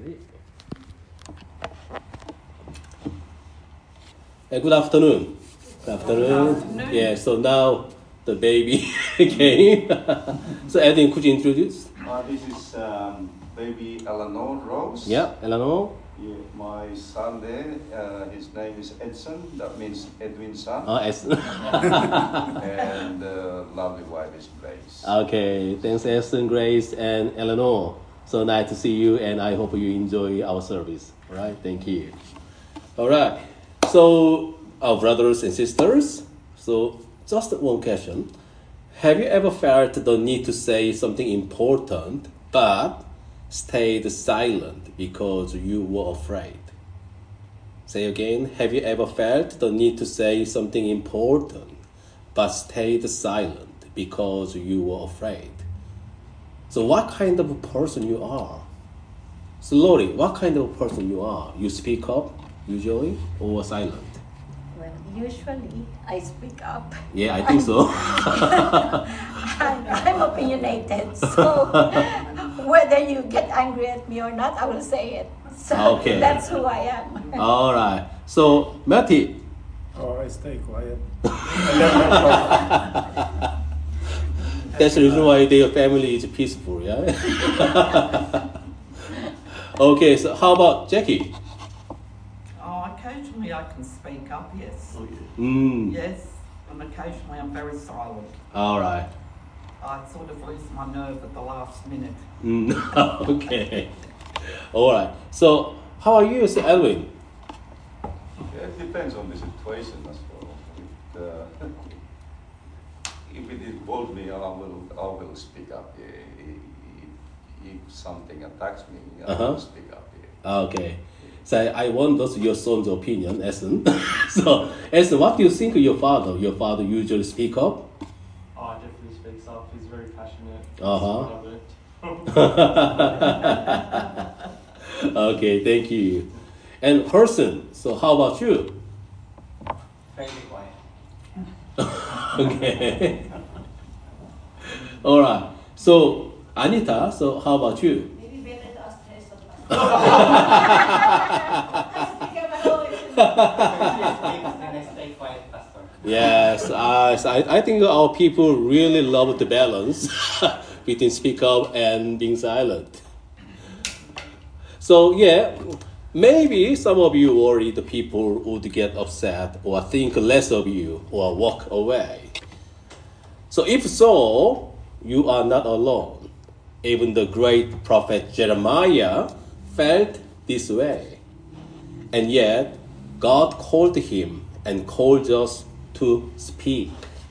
Ready? Good afternoon. Good afternoon. Yeah, so now the baby came. So Edwin, could you introduce? This is baby Eleanor Rose. Yeah, Eleanor. Yeah, my son there, his name is Edson, that means Edwin's son. Edson. And lovely wife is Grace. Okay, thanks Edson, Grace, and Eleanor. So nice to see you, and I hope you enjoy our service. All right, thank you. All right, so our brothers and sisters, so just one question. Have you ever felt the need to say something important, but stayed silent because you were afraid? Say again, have you ever felt the need to say something important, but stayed silent because you were afraid? So what kind of a person you are? So Lori, what kind of a person you are? You speak up usually or silent? Well, usually I speak up. Yeah, I think so. I'm opinionated, so whether you get angry at me or not, I will say it. So Okay. that's who I am. All right. So Matty. Oh, I stay quiet. That's the reason why their family is peaceful, yeah? Okay, so how about Jackie? Occasionally I can speak up, yes. Mm. Yes, and occasionally I'm very silent. All right. I sort of lose my nerve at the last minute. Okay. All right. So how are you, Sir Edwin? Yeah, it depends on the situation as well. If it involves me, I will speak up. If something attacks me, I will speak up. Okay. So I want those your son's opinion, Essen. So Essen, what do you think of your father? Your father usually speak up? Oh, definitely speaks up. He's very passionate. Okay, thank you. And person, so how about you? Very quiet. Okay. All right. So Anita, so how about you? Maybe better to ask Jason. And I stay quiet, Pastor. Yes, I think our people really love the balance between speak up and being silent. So yeah, maybe some of you worry the people would get upset or think less of you or walk away. So if so, you are not alone. Even the great prophet Jeremiah felt this way. And yet, God called him and called us to speak.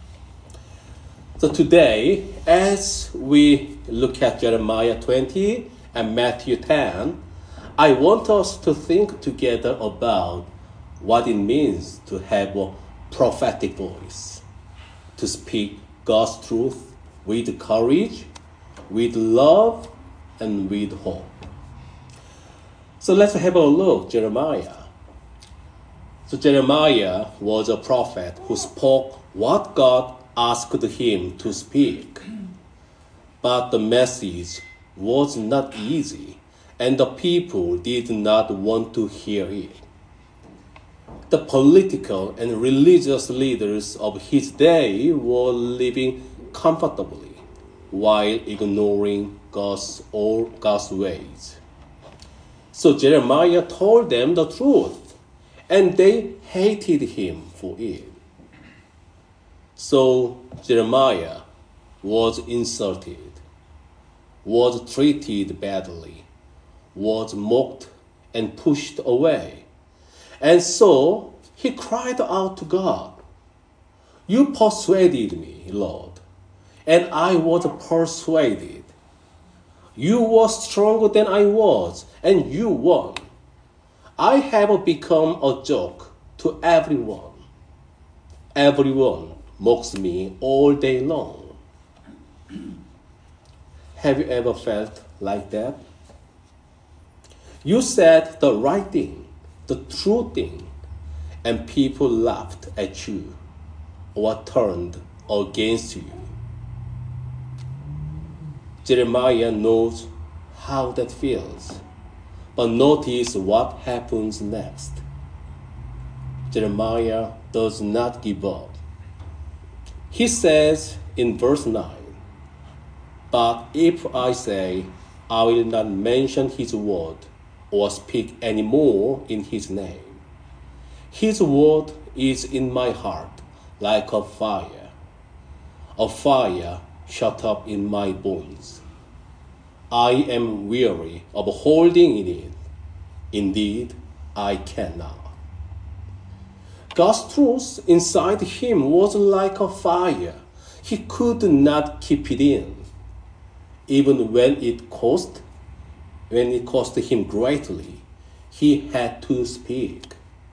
So today, as we look at Jeremiah 20 and Matthew 10, I want us to think together about what it means to have a prophetic voice, to speak God's truth with courage, with love, and with hope. So let's have a look, Jeremiah. So Jeremiah was a prophet who spoke what God asked him to speak. But the message was not easy, and the people did not want to hear it. The political and religious leaders of his day were living comfortably while ignoring God's ways. So Jeremiah told them the truth, and they hated him for it. So Jeremiah was insulted, was treated badly, was mocked and pushed away. And so he cried out to God, "You persuaded me, Lord, and I was persuaded. You were stronger than I was, and you won. I have become a joke to everyone. Everyone mocks me all day long." Have you ever felt like that? You said the right thing, the true thing, and people laughed at you or turned against you. Jeremiah knows how that feels. But notice what happens next. Jeremiah does not give up. He says in verse 9, "But if I say, I will not mention his word or speak any more in his name, his word is in my heart like a fire shut up in my bones. I am weary of holding in it. Indeed, I cannot." God's truth inside him was like a fire. He could not keep it in. Even when it cost him greatly, he had to speak.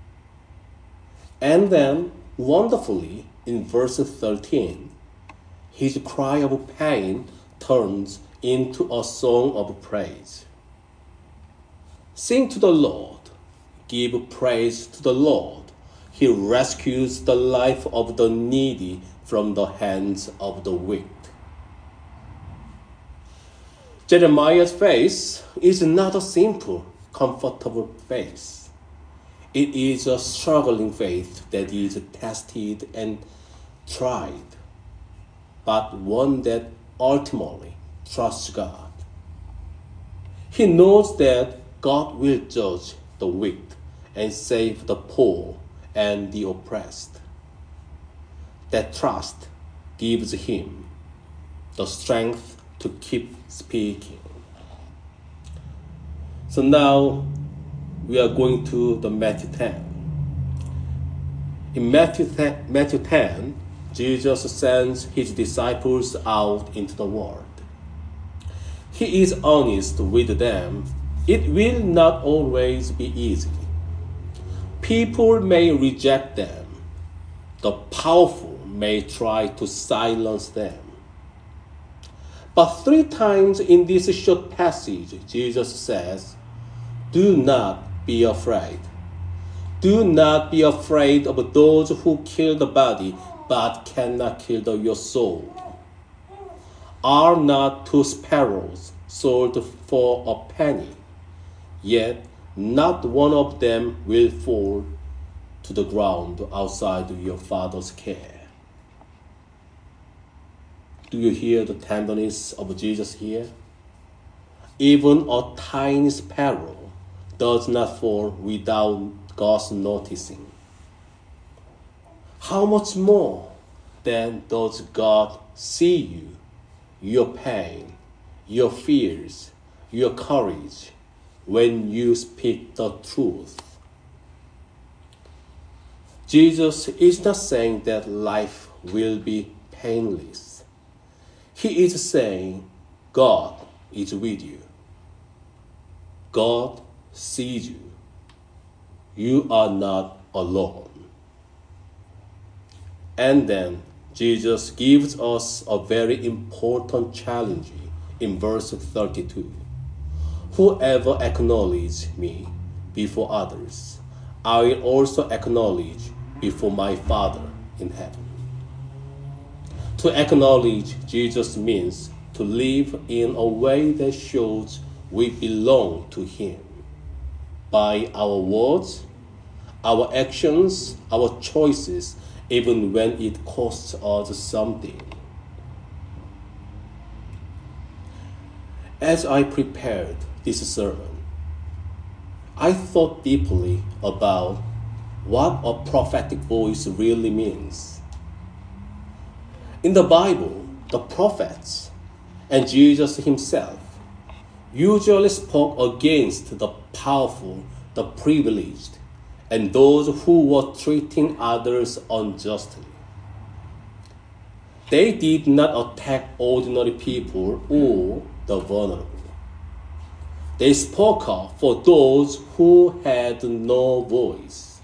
And then, wonderfully, in verse 13, his cry of pain turns into a song of praise. Sing to the Lord, give praise to the Lord. He rescues the life of the needy from the hands of the wicked. Jeremiah's faith is not a simple, comfortable faith. It is a struggling faith that is tested and tried, but one that ultimately trusts God. He knows that God will judge the wicked and save the poor and the oppressed. That trust gives him the strength to keep speaking. So now we are going to the Matthew 10. In Matthew 10, Jesus sends his disciples out into the world. He is honest with them. It will not always be easy. People may reject them. The powerful may try to silence them. But 3 times in this short passage, Jesus says, "Do not be afraid. Do not be afraid of those who kill the body, but cannot kill your soul. Are not 2 sparrows sold for a penny? Yet not one of them will fall to the ground outside your Father's care." Do you hear the tenderness of Jesus here? Even a tiny sparrow does not fall without God's noticing. How much more then does God see you, your pain, your fears, your courage, when you speak the truth? Jesus is not saying that life will be painless. He is saying God is with you. God sees you. You are not alone. And then Jesus gives us a very important challenge in verse 32. "Whoever acknowledges me before others, I will also acknowledge before my Father in heaven." To acknowledge Jesus means to live in a way that shows we belong to him by our words, our actions, our choices, even when it costs us something. As I prepared this sermon, I thought deeply about what a prophetic voice really means. In the Bible, the prophets and Jesus himself usually spoke against the powerful, the privileged, and those who were treating others unjustly. They did not attack ordinary people or the vulnerable. They spoke up for those who had no voice.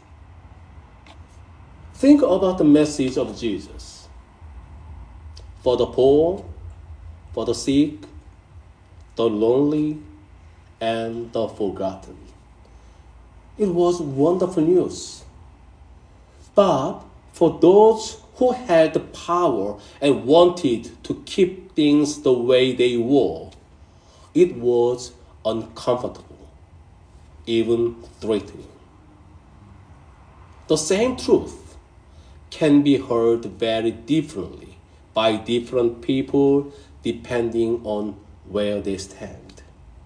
Think about the message of Jesus. For the poor, for the sick, the lonely, and the forgotten. It was wonderful news. But for those who had the power and wanted to keep things the way they were, it was uncomfortable. even threatening. The same truth can be heard very differently by different people depending on where they stand.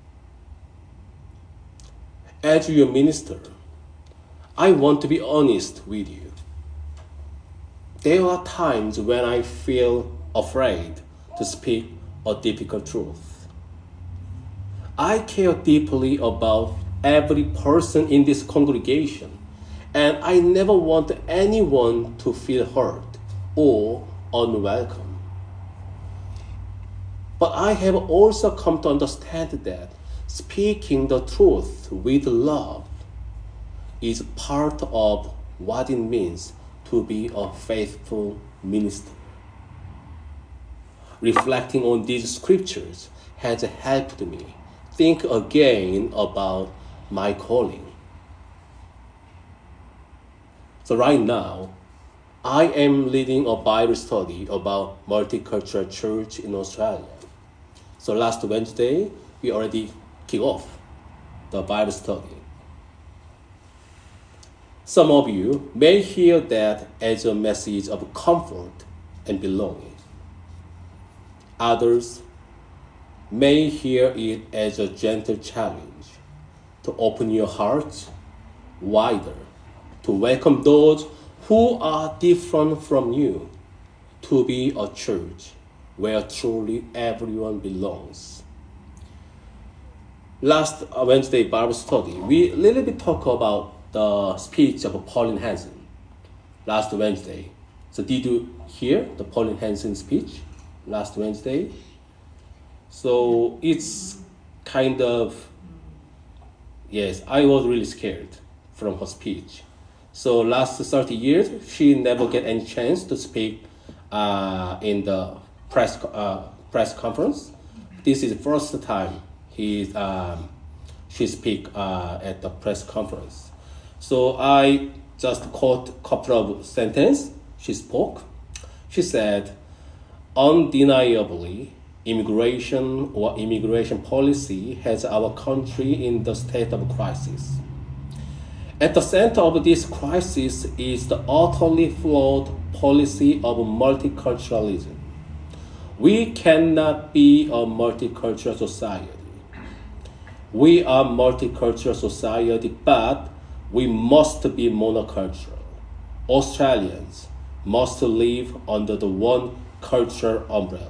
As your minister, I want to be honest with you. There are times when I feel afraid to speak a difficult truth. I care deeply about every person in this congregation, and I never want anyone to feel hurt or unwelcome. But I have also come to understand that speaking the truth with love is part of what it means to be a faithful minister. Reflecting on these scriptures has helped me think again about my calling. So right now, I am leading a Bible study about multicultural church in Australia. So last Wednesday, we already kicked off the Bible study. Some of you may hear that as a message of comfort and belonging. Others may hear it as a gentle challenge to open your heart wider, to welcome those who are different from you, to be a church where truly everyone belongs. Last Wednesday Bible study, we a little bit talk about the speech of Pauline Hanson last Wednesday. So did you hear the Pauline Hanson speech last Wednesday? So it's kind of, yes, I was really scared from her speech. So last 30 years, she never get any chance to speak in the press conference. This is the first time she speak at the press conference. So I just quote a couple of sentences she spoke. She said, undeniably, immigration policy has our country in the state of crisis. At the center of this crisis is the utterly flawed policy of multiculturalism. We cannot be a multicultural society. We are a multicultural society, but we must be monocultural. Australians must live under the one culture umbrella.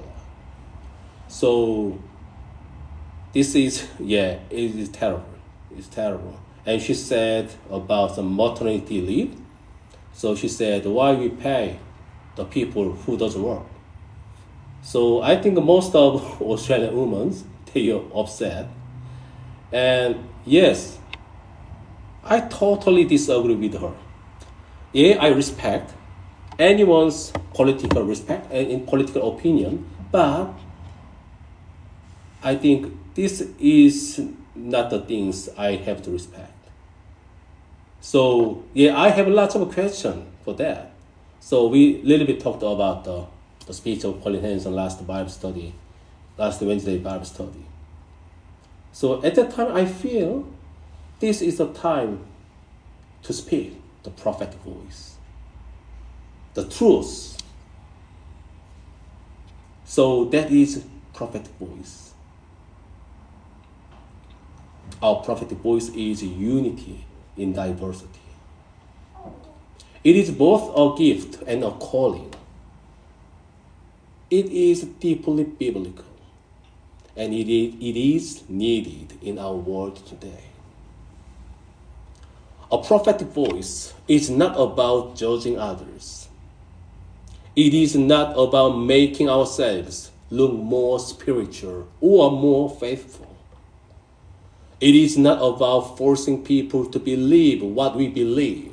So this is, it is terrible. It's terrible. And she said about the maternity leave. So she said, why we pay the people who doesn't work? So I think most of Australian women, they are upset. And yes, I totally disagree with her. Yeah, I respect anyone's political respect and in political opinion, but I think this is not the things I have to respect. So I have lots of questions for that. So we little bit talked about the speech of Pauline Hanson last Wednesday Bible study. So at that time, I feel this is the time to speak the prophetic voice, the truth. So that is prophetic voice. Our prophetic voice is unity in diversity. It is both a gift and a calling. It is deeply biblical, and it is needed in our world today. A prophetic voice is not about judging others. It is not about making ourselves look more spiritual or more faithful. It is not about forcing people to believe what we believe.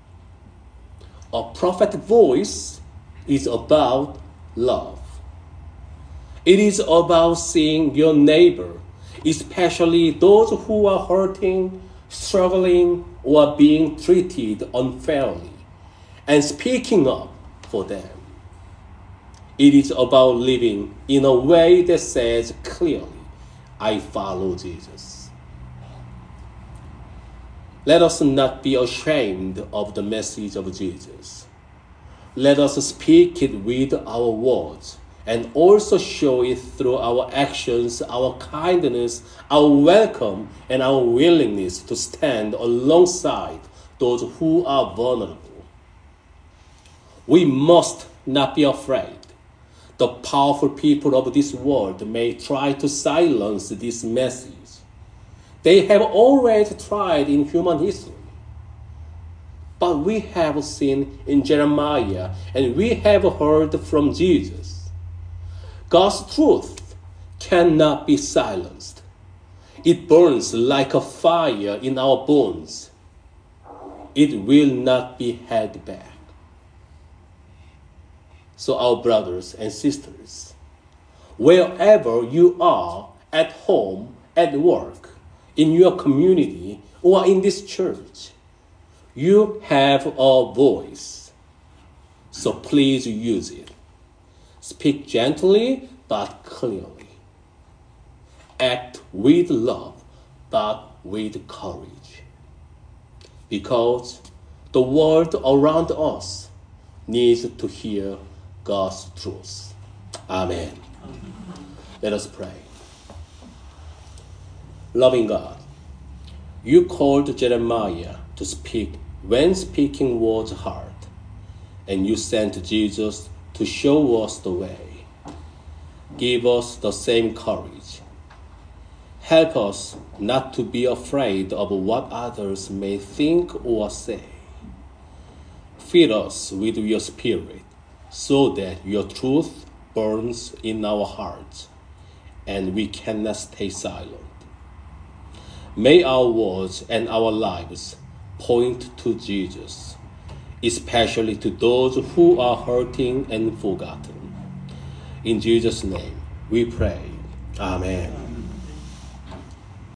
A prophetic voice is about love. It is about seeing your neighbor, especially those who are hurting, struggling, or being treated unfairly, and speaking up for them. It is about living in a way that says clearly, I follow Jesus. Let us not be ashamed of the message of Jesus. Let us speak it with our words and also show it through our actions, our kindness, our welcome, and our willingness to stand alongside those who are vulnerable. We must not be afraid. The powerful people of this world may try to silence this message. They have always tried in human history. But we have seen in Jeremiah and we have heard from Jesus. God's truth cannot be silenced. It burns like a fire in our bones. It will not be held back. So our brothers and sisters, wherever you are, at home, at work, in your community, or in this church, you have a voice. So please use it. Speak gently but clearly. Act with love but with courage. Because the world around us needs to hear God's truth. Amen. Let us pray. Loving God, you called Jeremiah to speak when speaking was hard, and you sent Jesus to show us the way. Give us the same courage. Help us not to be afraid of what others may think or say. Fill us with your Spirit so that your truth burns in our hearts and we cannot stay silent. May our words and our lives point to Jesus, especially to those who are hurting and forgotten. In Jesus' name we pray. Amen.